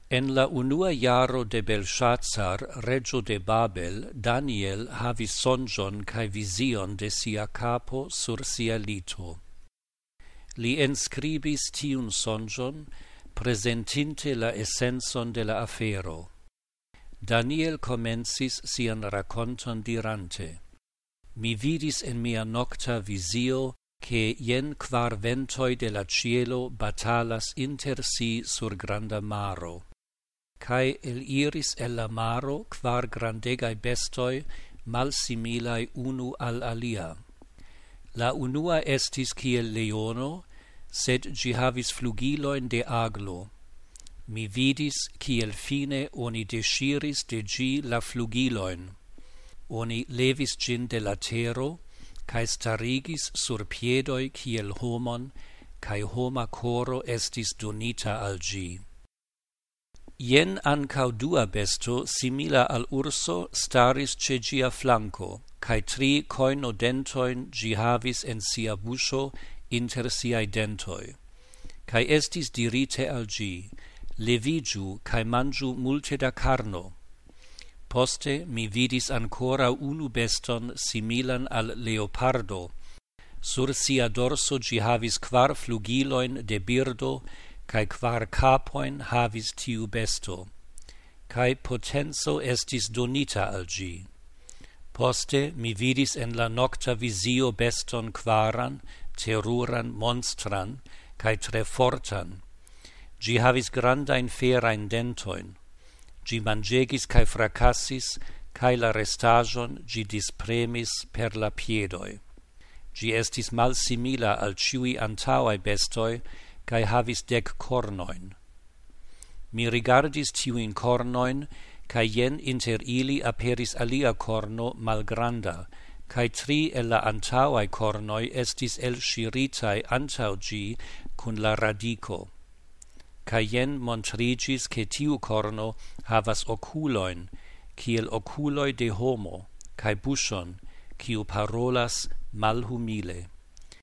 En la unua jaro de Belshazzar, regio de Babel, Daniel havis sonĝon kaj vizion de sia kapo sur sia lito. Li enskribis tiun sonĝon, presentinte la essencon de la afero. Daniel comencis sian rakonton dirante: Mi vidis en mia nocta visio, che jen 4 ventoi de la cielo batalas inter si sur granda maro. Cae eliris el la maro 4 grandegai bestoi, malsimilai unu al alia. La unua estis kiel leono, sed gi havis flugiloin de aglo. Mi vidis kiel fine oni desciris de gi la flugiloin. Oni levis gin de la tero, cae starigis sur piedoi kiel homon, cae homa coro estis donita al gi. Jen ancau dua besto simila al urso staris ce gia flanco, cae 3 coinodentoin gi havis en sia buscio inter siai dentoi. Cae estis dirite al gi: Levigiu cae mangiu multe da carno. Poste mi vidis ancora unu beston similan al leopardo. Sur sia dorso gi havis 4 flugiloin de birdo, cae 4 capoin havis tiu besto, cae potenzo estis donita al gi. Poste mi vidis en la nocta visio beston 4, teruran monstran, cae 3 fortan. Gi havis grandain ferain dentoin. Gi mangegis cae fracassis, cae la restagion gi dispremis per la piedoi. Gi estis malsimila al ciui antauae bestoi, cae havis 10 cornoin. Mi rigardis tiuin cornoin, cae jen inter ili aperis alia corno malgranda, cae 3 el la antauae cornoi estis elŝiritai antau gi cun la radico. Cae jen montrigis che tiu corno havas oculoin, kiel oculoi de homo, cae buŝon, kiu parolas malhumile.